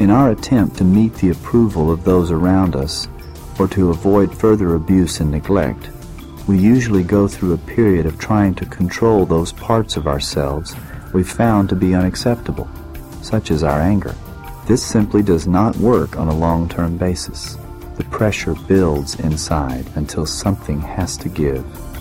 In our attempt to meet the approval of those around us, or to avoid further abuse and neglect, we usually go through a period of trying to control those parts of ourselves we found to be unacceptable, such as our anger. This simply does not work on a long-term basis. The pressure builds inside until something has to give.